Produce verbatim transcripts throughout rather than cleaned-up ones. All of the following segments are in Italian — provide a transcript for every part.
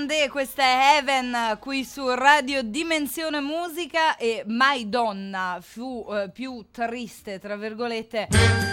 grande, questa è Heaven qui su Radio Dimensione Musica e mai donna fu eh, più triste, tra virgolette,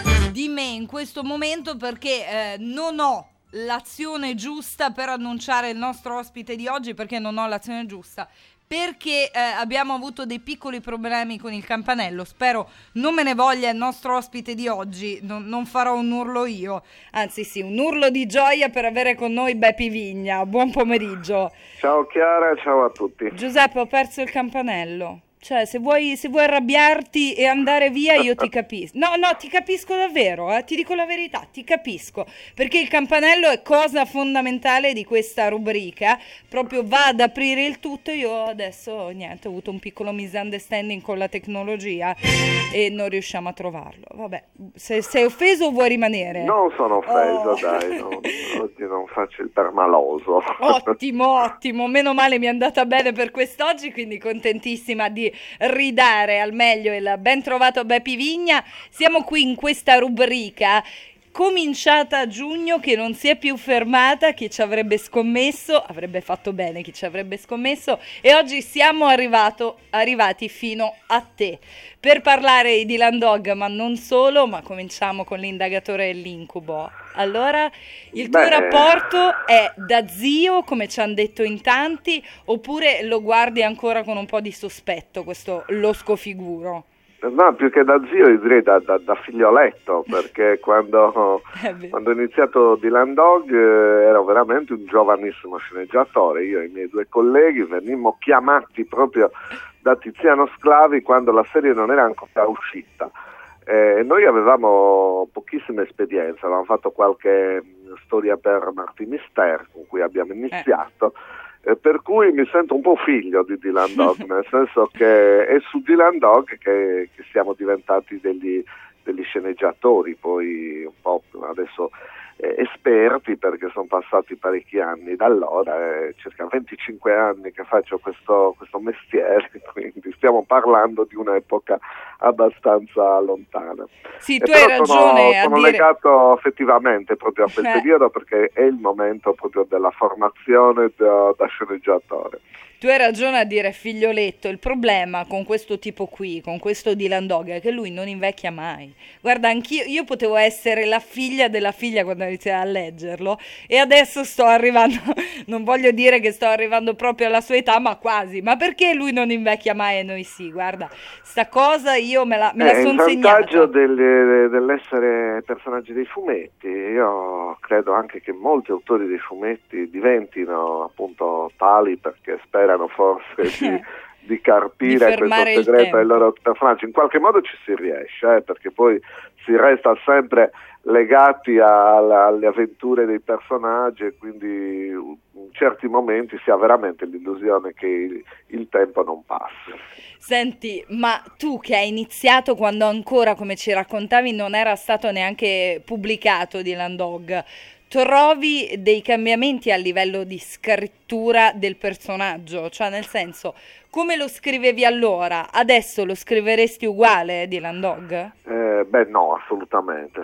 di me in questo momento perché eh, non ho l'azione giusta per annunciare il nostro ospite di oggi, perché non ho l'azione giusta. Perché eh, abbiamo avuto dei piccoli problemi con il campanello. Spero non me ne voglia il nostro ospite di oggi. Non, non farò un urlo io, anzi sì, un urlo di gioia per avere con noi Bepi Vigna. Buon pomeriggio. Ciao Chiara, ciao a tutti. Giuseppe, ho perso il campanello. Cioè, se vuoi, se vuoi arrabbiarti e andare via, io ti capisco. No, no, ti capisco davvero, eh? Ti dico la verità, ti capisco. Perché il campanello è cosa fondamentale di questa rubrica. Proprio va ad aprire il tutto. Io adesso, niente, ho avuto un piccolo misunderstanding con la tecnologia e non riusciamo a trovarlo. Vabbè, se sei offeso o vuoi rimanere? Non sono offeso, oh. dai, non, oggi non faccio il permaloso. Ottimo, ottimo. Meno male mi è andata bene per quest'oggi, quindi contentissima di ridare al meglio il ben trovato Bepi Vigna. Siamo qui in questa rubrica cominciata a giugno che non si è più fermata. Chi ci avrebbe scommesso, avrebbe fatto bene chi ci avrebbe scommesso, e oggi siamo arrivato, arrivati fino a te per parlare di Dylan Dog, ma non solo, ma cominciamo con l'indagatore dell'incubo. Allora, il tuo Beh, rapporto è da zio, come ci hanno detto in tanti, oppure lo guardi ancora con un po' di sospetto, questo losco figuro? No, più che da zio io direi da, da, da figlioletto, perché quando, quando ho iniziato Dylan Dog eh, ero veramente un giovanissimo sceneggiatore. Io e i miei due colleghi venimmo chiamati proprio da Tiziano Sclavi quando la serie non era ancora uscita. Eh, noi avevamo pochissima esperienza, avevamo fatto qualche storia per Martin Mister con cui abbiamo iniziato. Eh. Eh, per cui mi sento un po' figlio di Dylan Dog, nel senso che è su Dylan Dog che, che siamo diventati degli, degli sceneggiatori, poi un po' adesso eh, esperti, perché sono passati parecchi anni da allora, eh, circa venticinque anni che faccio questo, questo mestiere, quindi stiamo parlando di un'epoca abbastanza lontana. Sì, tu hai ragione sono, a sono dire... legato affettivamente proprio a quel eh. periodo, perché è il momento proprio della formazione da, da sceneggiatore. Tu hai ragione a dire figlioletto. Il problema con questo tipo qui, con questo Dylan Dog, è che lui non invecchia mai. Guarda, anch'io, io potevo essere la figlia della figlia quando iniziai a leggerlo, e adesso sto arrivando, non voglio dire che sto arrivando proprio alla sua età, ma quasi. Ma perché lui non invecchia mai e noi sì? Guarda, sta cosa io me la, me la eh, sono segnata. Il vantaggio del, dell'essere personaggi dei fumetti, io credo anche che molti autori dei fumetti diventino appunto tali perché sperano forse di, di carpire di questo segreto ai loro personaggi. In qualche modo ci si riesce, eh, perché poi si resta sempre legati alla, alle avventure dei personaggi, e quindi in certi momenti si ha veramente l'illusione che il, il tempo non passi. Senti, ma tu che hai iniziato quando ancora, come ci raccontavi, non era stato neanche pubblicato Dylan Dog, trovi dei cambiamenti a livello di scrittura del personaggio? Cioè, nel senso, come lo scrivevi allora, adesso lo scriveresti uguale Dylan Dog? Eh, beh no, assolutamente.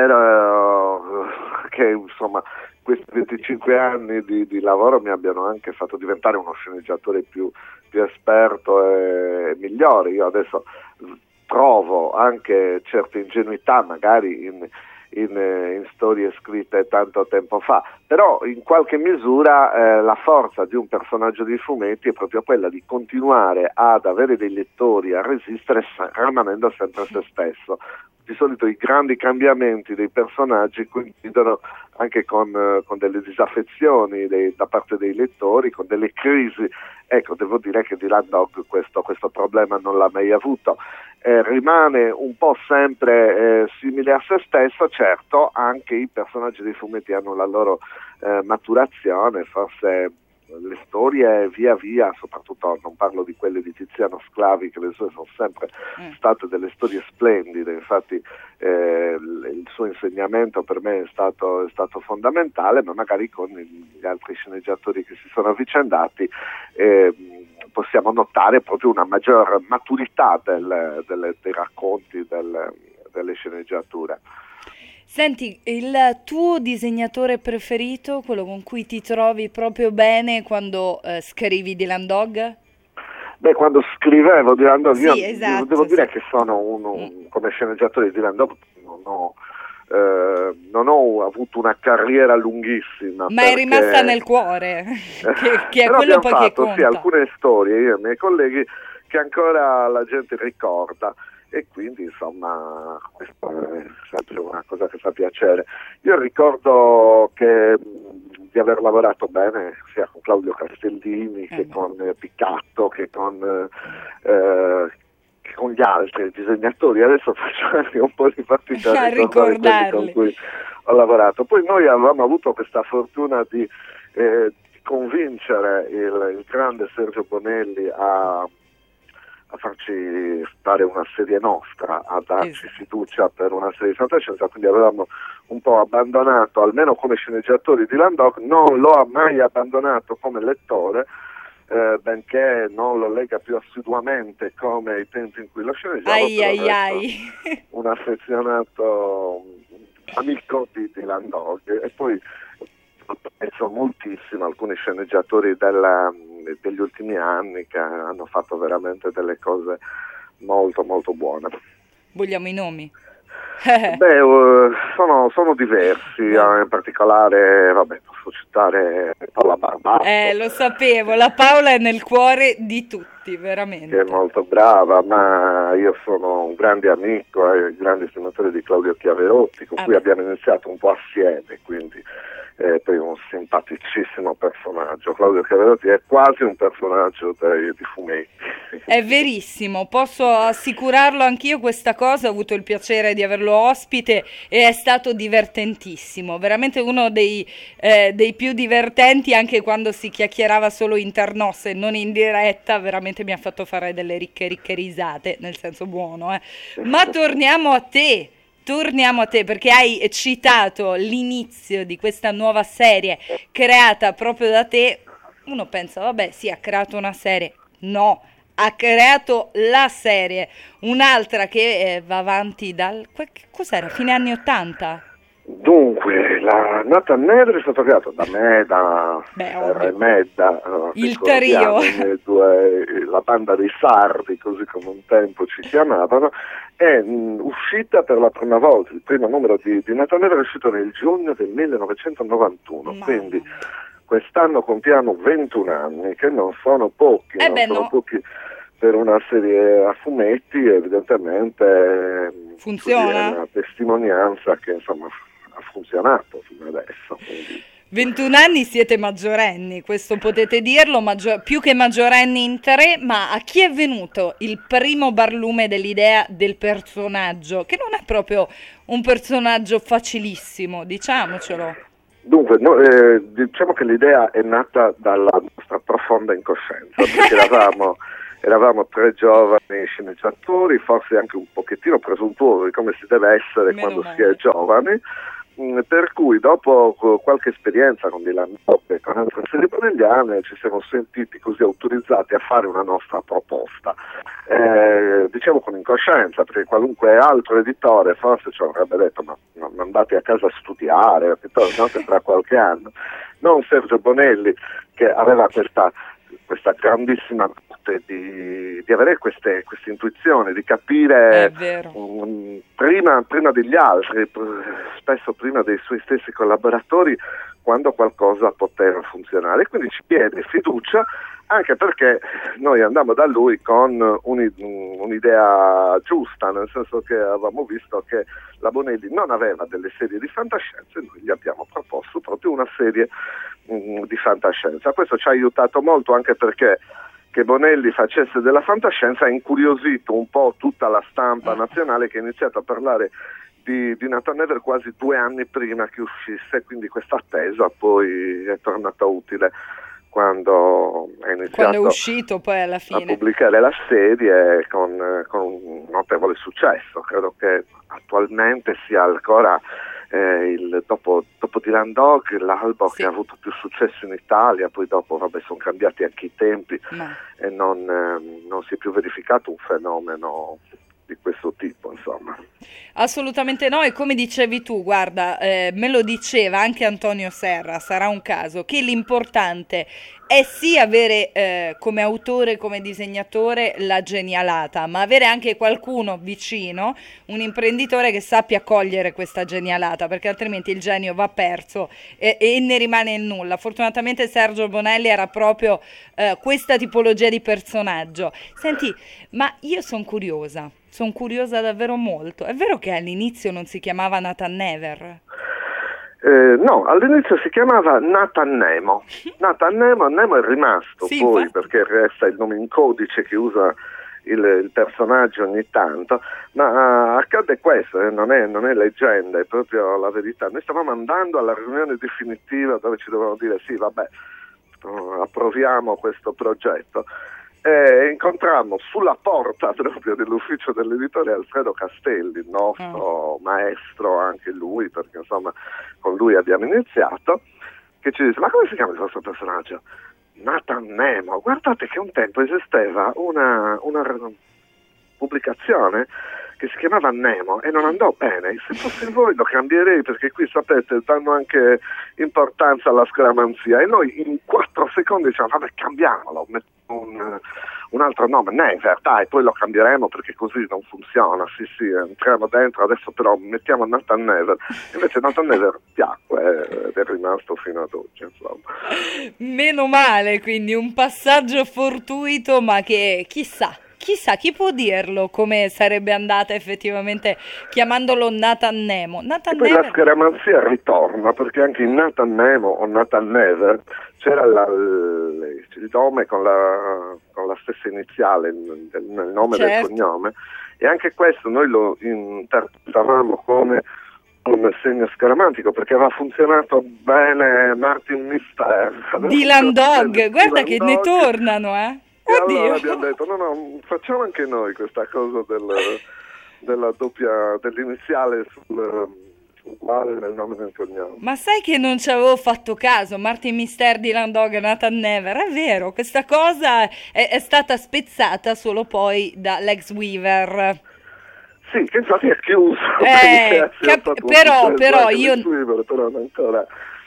Spero uh, che insomma questi venticinque anni di, di lavoro mi abbiano anche fatto diventare uno sceneggiatore più, più esperto e migliore. Io adesso trovo anche certe ingenuità magari in In, in storie scritte tanto tempo fa, però in qualche misura eh, la forza di un personaggio di fumetti è proprio quella di continuare ad avere dei lettori, a resistere rimanendo sempre se stesso. Di solito i grandi cambiamenti dei personaggi coincidono anche con, con delle disaffezioni dei, da parte dei lettori, con delle crisi. Ecco, devo dire che Dylan Dog questo, questo problema non l'ha mai avuto. Eh, rimane un po' sempre eh, simile a se stesso. Certo, anche i personaggi dei fumetti hanno la loro eh, maturazione, forse le storie via via, soprattutto non parlo di quelle di Tiziano Sclavi, che le sue sono sempre state delle storie splendide, infatti eh, il suo insegnamento per me è stato, è stato fondamentale, ma magari con gli altri sceneggiatori che si sono avvicendati eh, possiamo notare proprio una maggior maturità del, del, dei racconti, del, delle sceneggiature. Senti, il tuo disegnatore preferito, quello con cui ti trovi proprio bene quando eh, scrivi Dylan Dog? Beh, quando scrivevo Dylan Dog, Sì, io esatto, devo dire sì. che sono uno, un, come sceneggiatore di Dylan Dog, non ho, eh, non ho avuto una carriera lunghissima. Ma è perché... rimasta nel cuore, che, che è Però quello abbiamo poi che fatto conta. sì, alcune storie, io e i miei colleghi, che ancora la gente ricorda. E quindi insomma questa è sempre una cosa che fa piacere. Io ricordo che mh, di aver lavorato bene sia con Claudio Castellini Eh che beh. con eh, Picatto che con, eh, che con gli altri disegnatori. Adesso faccio anche un po' di fatica a A ricordare quelli con ricordarli. cui ho lavorato. Poi noi avevamo avuto questa fortuna di, eh, di convincere il, il grande Sergio Bonelli a a farci fare una serie nostra, a darci Esatto. fiducia per una serie di fantascienza, quindi avevamo un po' abbandonato, almeno come sceneggiatori di Landau, non lo ha mai abbandonato come lettore, eh, benché non lo legga più assiduamente come ai tempi in cui lo sceneggiavo, Ai però ai resto ai. un affezionato amico di, di Landau. E poi apprezzo moltissimo alcuni sceneggiatori della, degli ultimi anni che hanno fatto veramente delle cose molto molto buone. Vogliamo i nomi? Beh, uh, sono, sono diversi, Vabbè. eh, in particolare, vabbè, posso citare Paola Barbato, Eh, lo sapevo, la Paola è nel cuore di tutti, veramente. che è molto brava, ma io sono un grande amico e un grande estimatore di Claudio Chiaverotti, con Ah, cui beh. abbiamo iniziato un po' assieme, quindi è poi un simpaticissimo personaggio. Claudio Chiaverotti è quasi un personaggio dei, di fumetti. È verissimo, posso assicurarlo anch'io questa cosa, ho avuto il piacere di averlo ospite e è stato divertentissimo, veramente uno dei, eh, dei più divertenti, anche quando si chiacchierava solo internos e non in diretta, veramente mi ha fatto fare delle ricche ricche risate, nel senso buono, eh. Ma torniamo a te. Torniamo a te perché hai citato l'inizio di questa nuova serie creata proprio da te. Uno pensa, vabbè, sì, ha creato una serie. No, ha creato la serie, un'altra che eh, va avanti dal... que- che cos'era? Fine anni ottanta? Dunque, la Nathan Nedre è stato creato da me, da Beh, Serra e ovvio. Medda, eh, Il ricordiamo, trio. i miei due, la banda dei sardi, così come un tempo ci chiamavano, è mh, uscita per la prima volta, il primo numero di, di Nathan Nedre è uscito nel giugno del millenovecentonovantuno, Mamma quindi mia. quest'anno compiamo ventuno anni, che non sono pochi, Eh non beh, sono no. pochi per una serie a fumetti, evidentemente mh, Funziona? è una testimonianza che insomma ha funzionato fino adesso. Quindi. ventuno anni siete maggiorenni, questo potete dirlo, maggio- più che maggiorenni in tre, ma a chi è venuto il primo barlume dell'idea del personaggio? Che non è proprio un personaggio facilissimo, diciamocelo. Dunque, no, eh, diciamo che l'idea è nata dalla nostra profonda incoscienza, perché eravamo, eravamo tre giovani sceneggiatori, forse anche un pochettino presuntuosi, come si deve essere Meno quando male. si è giovani, mh, per cui dopo co- qualche esperienza con Dylan Dog e con altre serie bonelliane ci siamo sentiti così autorizzati a fare una nostra proposta. Eh, diciamo con incoscienza, perché qualunque altro editore forse ci avrebbe detto ma, ma andate a casa a studiare, piuttosto no, che tra qualche anno. Non Sergio Bonelli, che aveva questa, questa grandissima arte di, di avere queste, queste intuizioni, di È capire vero. um, prima, prima degli altri, pr- spesso prima dei suoi stessi collaboratori, quando qualcosa poteva funzionare. Quindi ci chiede fiducia, anche perché noi andammo da lui con un'i- un'idea giusta, nel senso che avevamo visto che la Bonelli non aveva delle serie di fantascienza e noi gli abbiamo proposto proprio una serie mh, di fantascienza. Questo ci ha aiutato molto, anche perché che Bonelli facesse della fantascienza ha incuriosito un po' tutta la stampa nazionale, che ha iniziato a parlare di, di Nathan Nether quasi due anni prima che uscisse, quindi questa attesa poi è tornata utile quando è iniziato Quando è uscito poi alla a fine. pubblicare la serie con, con un notevole successo. Credo che attualmente sia ancora eh, il, dopo, dopo Dylan Dog l'albo Sì. che ha avuto più successo in Italia. Poi dopo vabbè, sono cambiati anche i tempi Ma e non, eh, non si è più verificato un fenomeno di questo tipo, insomma. Assolutamente no, e come dicevi tu, guarda, eh, me lo diceva anche Antonio Serra, sarà un caso, che l'importante è sì avere eh, come autore, come disegnatore la genialata, ma avere anche qualcuno vicino, un imprenditore che sappia cogliere questa genialata, perché altrimenti il genio va perso e, e ne rimane il nulla. Fortunatamente Sergio Bonelli era proprio eh, questa tipologia di personaggio. Senti, ma io sono curiosa. Sono curiosa davvero molto. È vero che all'inizio non si chiamava Nathan Never? Eh, no, all'inizio si chiamava Nathan Nemo. Nathan Nemo, Nemo è rimasto Sì, poi, infatti. perché resta il nome in codice che usa il, il personaggio ogni tanto, ma uh, accade questo, eh, non, è, non è leggenda, è proprio la verità. Noi stavamo andando alla riunione definitiva dove ci dovevano dire sì, vabbè, uh, approviamo questo progetto. E incontrammo sulla porta proprio dell'ufficio dell'editore Alfredo Castelli, il nostro mm. maestro, anche lui, perché insomma con lui abbiamo iniziato, che ci disse: ma come si chiama il vostro personaggio? Nathan Nemo. Guardate che un tempo esisteva una, una pubblicazione che si chiamava Nemo e non andò bene. Se fossi voi lo cambierei, perché qui sapete danno anche importanza alla scaramanzia, e noi in quattro secondi diciamo vabbè, cambiamolo, mettiamo un, un altro nome, Never, dai, poi lo cambieremo perché così non funziona, sì sì, entriamo dentro, adesso però mettiamo Nathan Never. Invece Nathan Never piacque ed è rimasto fino ad oggi, insomma. Meno male, quindi un passaggio fortuito, ma che chissà Chissà, chi può dirlo come sarebbe andata effettivamente chiamandolo Nathan Nemo. Nathan e poi Never... la scaramanzia ritorna, perché anche in Nathan Nemo o Nathan Never c'era la, il, il nome con la, con la stessa iniziale nel, nel nome certo. del cognome, e anche questo noi lo interpretavamo come un segno scaramantico, perché aveva funzionato bene Martin Mister. Dylan Dog, guarda Dylan che Dog. Ne tornano, eh. E Oddio. allora abbiamo detto no no, facciamo anche noi questa cosa del, della doppia, dell'iniziale sul uguale nel nome del cognome. Ma sai che non ci avevo fatto caso? Martin Mister, Dylan Dog, Nathan Never, è vero, questa cosa è, è stata spezzata solo poi da Lex Weaver. Sì, che infatti è chiuso. Eh, cap- però, però io... Weaver, però non ancora...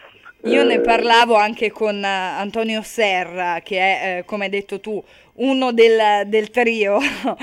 Io ne parlavo anche con uh, Antonio Serra, che è, eh, come hai detto tu, uno del, del trio,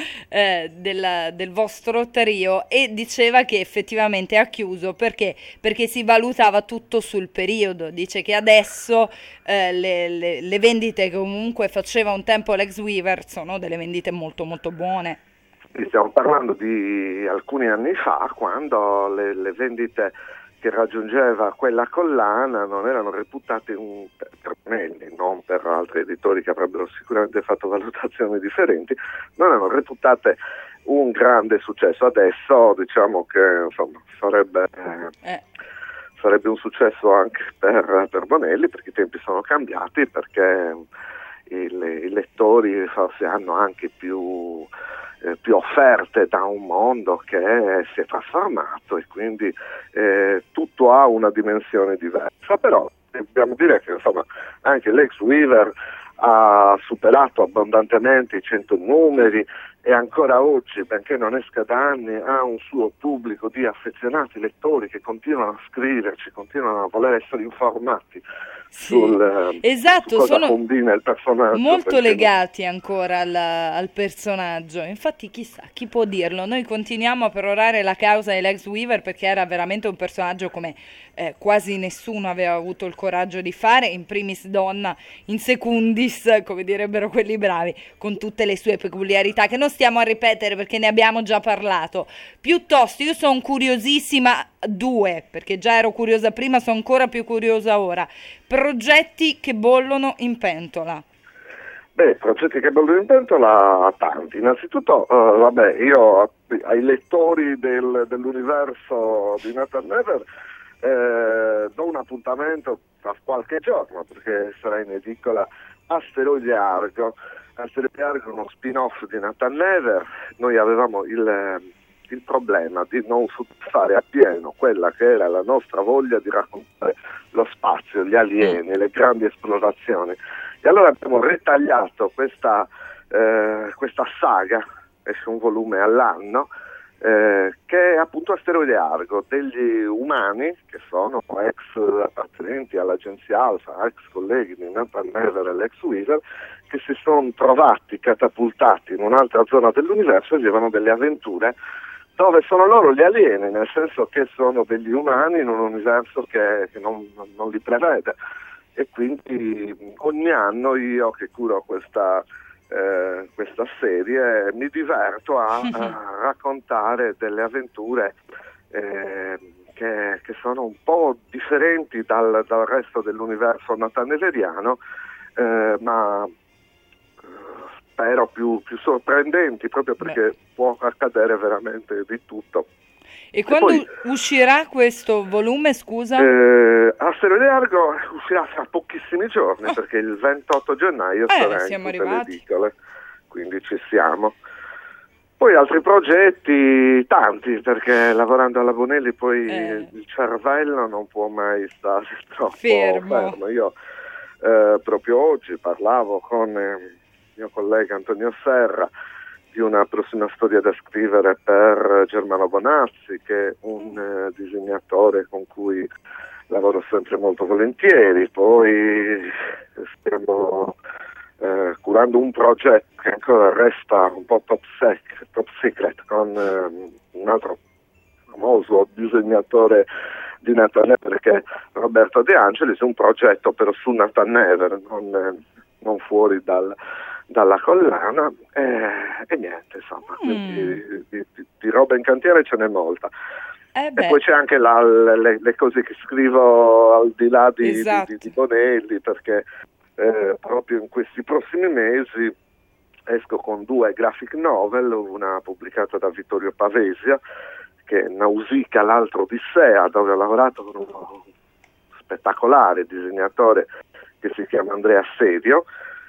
eh, del, del vostro trio, e diceva che effettivamente ha chiuso perché, perché si valutava tutto sul periodo. Dice che adesso eh, le, le, le vendite che comunque faceva un tempo Lex Weaver sono delle vendite molto molto buone. Stiamo parlando di alcuni anni fa, quando le, le vendite che raggiungeva quella collana non erano reputate un, per Bonelli, non per altri editori che avrebbero sicuramente fatto valutazioni differenti, non erano reputate un grande successo. Adesso diciamo che insomma sarebbe, eh. sarebbe un successo anche per, per Bonelli, perché i tempi sono cambiati, perché i, i lettori forse hanno anche più Eh, più offerte da un mondo che si è trasformato, e quindi eh, tutto ha una dimensione diversa. Però dobbiamo dire che insomma anche Lex Weaver ha superato abbondantemente i cento numeri, e ancora oggi, benché non esca da anni, ha un suo pubblico di affezionati lettori che continuano a scriverci, continuano a voler essere informati. Sì, sul, esatto, su cosa sono combina il personaggio, molto legati non... ancora al, al personaggio. Infatti chissà, chi può dirlo. Noi continuiamo a perorare la causa di Lex Weaver, perché era veramente un personaggio come eh, quasi nessuno aveva avuto il coraggio di fare, in primis donna, in secundis, come direbbero quelli bravi, con tutte le sue peculiarità che non stiamo a ripetere perché ne abbiamo già parlato. Piuttosto io sono curiosissima, due, perché già ero curiosa prima, sono ancora più curiosa ora. Progetti che bollono in pentola. Beh, progetti che bollono in pentola tanti. Innanzitutto, uh, vabbè, io ai lettori del, dell'universo di Nathan Never eh, do un appuntamento tra qualche giorno, perché sarà in edicola Asteroide Argo. Asteroide Argo è uno spin-off di Nathan Never. Noi avevamo il... il problema di non soddisfare appieno quella che era la nostra voglia di raccontare lo spazio, gli alieni, le grandi esplorazioni, e allora abbiamo ritagliato questa, eh, questa saga esce un volume all'anno, eh, che è appunto Asteroide Argo, degli umani che sono ex appartenenti all'agenzia Alpha, ex colleghi di Nathan Never e l'ex Weaver, che si sono trovati catapultati in un'altra zona dell'universo e vivono delle avventure dove sono loro gli alieni, nel senso che sono degli umani in un universo che, che non, non li prevede. E quindi ogni anno io che curo questa, eh, questa serie mi diverto a, a raccontare delle avventure eh, che, che sono un po' differenti dal, dal resto dell'universo nataneleriano, eh, ma spero più, più sorprendenti, proprio perché Beh. può accadere veramente di tutto. E, e quando poi, uscirà questo volume, scusa? Eh, Asteroide Argo uscirà fra pochissimi giorni, oh. perché il ventotto gennaio eh, sarà siamo in tutte arrivati. le edicole, quindi ci siamo. Poi altri progetti, tanti, perché lavorando alla Bonelli poi eh. il cervello non può mai stare troppo fermo. fermo. Io eh, proprio oggi parlavo con eh, mio collega Antonio Serra di una prossima storia da scrivere per Germano Bonazzi, che è un eh, disegnatore con cui lavoro sempre molto volentieri. Poi stiamo eh, curando un progetto che ancora resta un po' top, sec- top secret con eh, un altro famoso disegnatore di Nathan Never, che è Roberto De Angelis, un progetto però su Nathan Never, non, eh, non fuori dal dalla collana, eh, e niente, insomma, mm. di, di, di, di roba in cantiere ce n'è molta. Eh e poi c'è anche la, le, le cose che scrivo al di là di, esatto. di, di Bonelli, perché eh, proprio in questi prossimi mesi esco con due graphic novel, una pubblicata da Vittorio Pavesia, che è Nausicaa, l'altro Odissea, dove ho lavorato con uno spettacolare disegnatore che si chiama Andrea Sedio,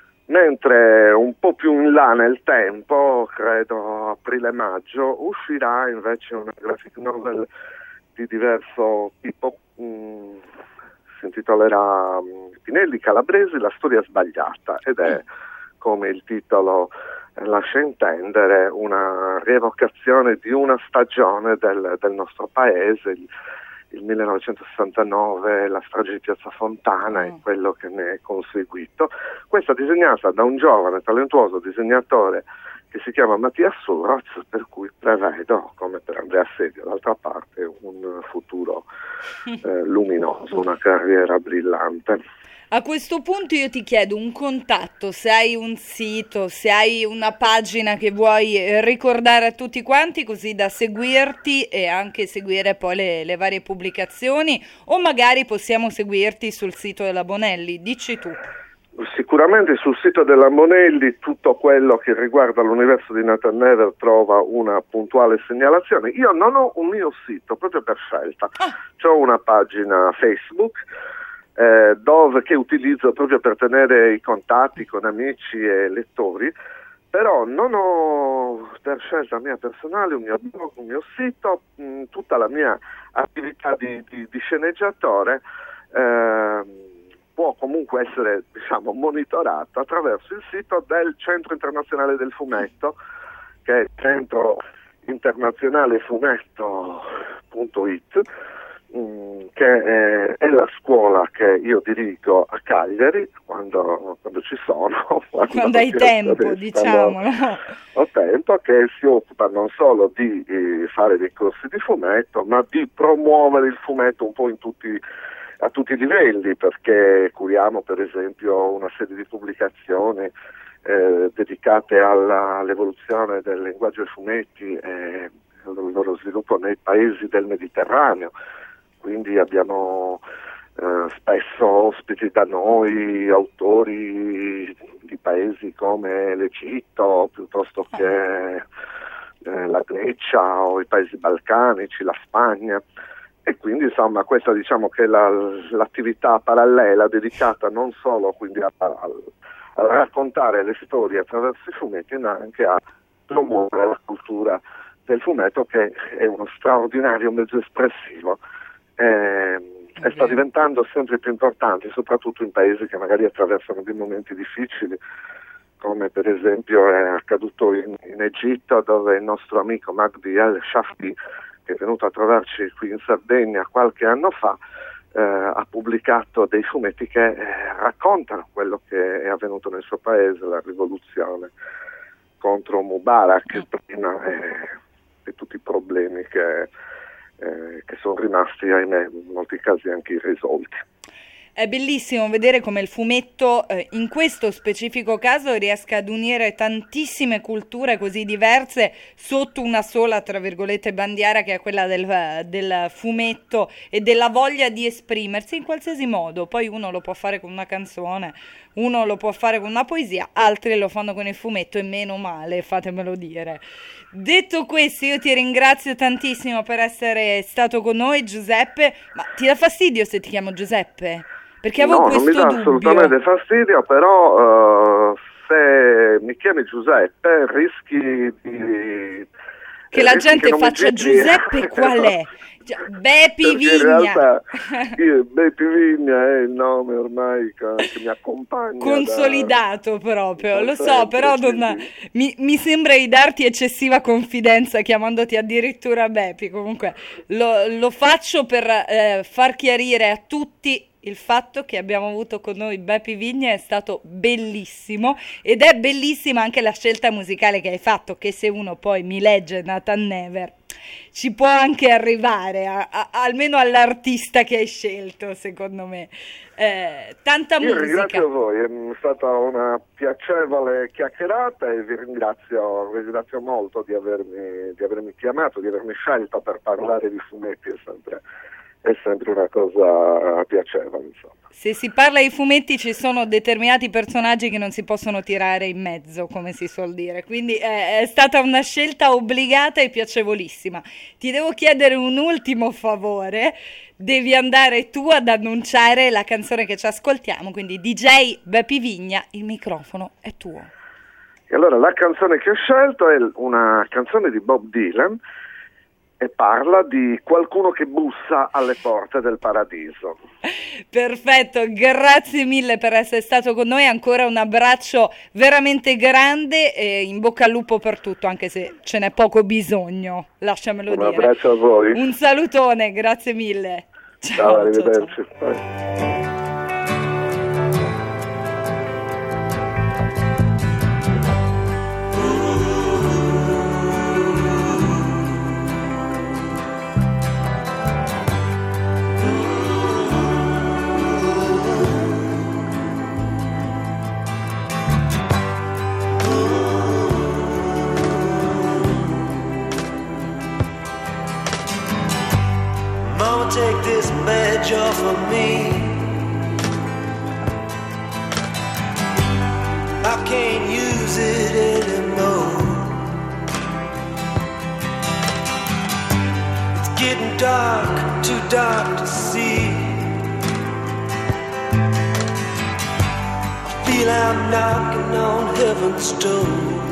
mentre un po' più in là nel tempo, credo aprile-maggio, uscirà invece una graphic novel di diverso tipo, mh, si intitolerà Pinelli Calabresi, la storia sbagliata, ed è, come il titolo lascia intendere, una rievocazione di una stagione del, del nostro paese, il, il millenovecentosessantanove, la strage di Piazza Fontana mm. e quello che ne è conseguito. Questa disegnata da un giovane talentuoso disegnatore che si chiama Mattia Suroz, per cui prevedo, come per Andrea Sedio d'altra parte, un futuro eh, luminoso, una carriera brillante. A questo punto io ti chiedo un contatto, se hai un sito, se hai una pagina che vuoi ricordare a tutti quanti, così da seguirti e anche seguire poi le, le varie pubblicazioni, o magari possiamo seguirti sul sito della Bonelli, dici tu. Sicuramente sul sito della Bonelli tutto quello che riguarda l'universo di Nathan Never trova una puntuale segnalazione. Io non ho un mio sito proprio per scelta, ah. C'ho una pagina Facebook Eh, dove che utilizzo proprio per tenere i contatti con amici e lettori, però non ho per scelta mia personale un mio blog, un mio sito, mh, tutta la mia attività di, di, di sceneggiatore eh, può comunque essere, diciamo, monitorata attraverso il sito del Centro Internazionale del Fumetto, che è centro internazionale fumetto punto it, che è, è la scuola che io dirigo a Cagliari quando, quando ci sono, quando, quando hai tempo, diciamolo. Ho tempo, che si occupa non solo di eh, fare dei corsi di fumetto, ma di promuovere il fumetto un po' in tutti, a tutti i livelli, perché curiamo per esempio una serie di pubblicazioni eh, dedicate alla, all'evoluzione del linguaggio ai fumetti e al loro sviluppo nei paesi del Mediterraneo. Quindi abbiamo eh, spesso ospiti da noi autori di paesi come l'Egitto, piuttosto che eh, la Grecia o i paesi balcanici, la Spagna. E quindi insomma questa, diciamo che è la, l'attività parallela dedicata non solo quindi a, a, a raccontare le storie attraverso i fumetti, ma anche a promuovere la cultura del fumetto, che è uno straordinario mezzo espressivo eh, e sta diventando sempre più importante, soprattutto in paesi che magari attraversano dei momenti difficili come per esempio è accaduto in, in Egitto, dove il nostro amico Magdi El Shafti, che è venuto a trovarci qui in Sardegna qualche anno fa, eh, ha pubblicato dei fumetti che eh, raccontano quello che è avvenuto nel suo paese, la rivoluzione contro Mubarak prima e, e tutti i problemi che, eh, che sono rimasti, ahimè, in molti casi anche irrisolti. È bellissimo vedere come il fumetto, eh, in questo specifico caso, riesca ad unire tantissime culture così diverse sotto una sola, tra virgolette, bandiera, che è quella del, del fumetto e della voglia di esprimersi in qualsiasi modo. Poi uno lo può fare con una canzone, uno lo può fare con una poesia, altri lo fanno con il fumetto, e meno male, fatemelo dire. Detto questo, io ti ringrazio tantissimo per essere stato con noi, Giuseppe. Ma ti dà fastidio se ti chiamo Giuseppe? Perché avevo no, questo non mi dà dubbio. assolutamente fastidio, però uh, se mi chiami Giuseppe rischi di... Che la rischi gente che faccia Giuseppe qual è? Beppi Vigna. In realtà io, Beppi Vigna è il nome ormai che, che mi accompagna. Consolidato da, proprio, lo so, sempre, però non, mi, mi sembra di darti eccessiva confidenza chiamandoti addirittura Beppi. Comunque lo, lo faccio per eh, far chiarire a tutti il fatto che abbiamo avuto con noi Beppi Vigna. È stato bellissimo, ed è bellissima anche la scelta musicale che hai fatto, che se uno poi mi legge Nathan Never ci può anche arrivare a, a, almeno all'artista che hai scelto, secondo me. Eh, tanta Io musica. Ringrazio voi, è stata una piacevole chiacchierata e vi ringrazio, vi ringrazio molto di avermi, di avermi chiamato, di avermi scelto per parlare di fumetti. È sempre, è sempre una cosa piacevole, insomma. Se si parla di fumetti ci sono determinati personaggi che non si possono tirare in mezzo, come si suol dire, quindi è, è stata una scelta obbligata e piacevolissima. Ti devo chiedere un ultimo favore, devi andare tu ad annunciare la canzone che ci ascoltiamo, quindi D J Beppi Vigna, il microfono è tuo. E allora la canzone che ho scelto è una canzone di Bob Dylan e parla di qualcuno che bussa alle porte del paradiso. Perfetto, grazie mille per essere stato con noi, ancora un abbraccio veramente grande e in bocca al lupo per tutto, anche se ce n'è poco bisogno, lasciamelo un dire. Un abbraccio a voi. Un salutone, grazie mille. Ciao, ciao, arrivederci. Ciao, ciao. Take this badge off of me. I can't use it anymore. It's getting dark, too dark to see. I feel I'm knocking on heaven's door.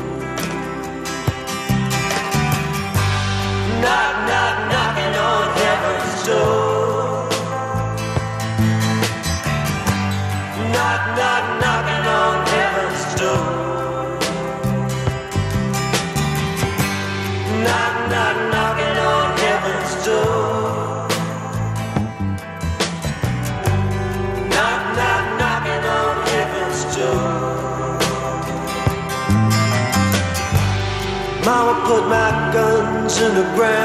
Knock, knock, knocking on heaven's door. Knock, knock, knocking on heaven's door. Knock, knock, knocking on heaven's door. Knock, knock, knocking on heaven's door. Mama put my guns in the ground.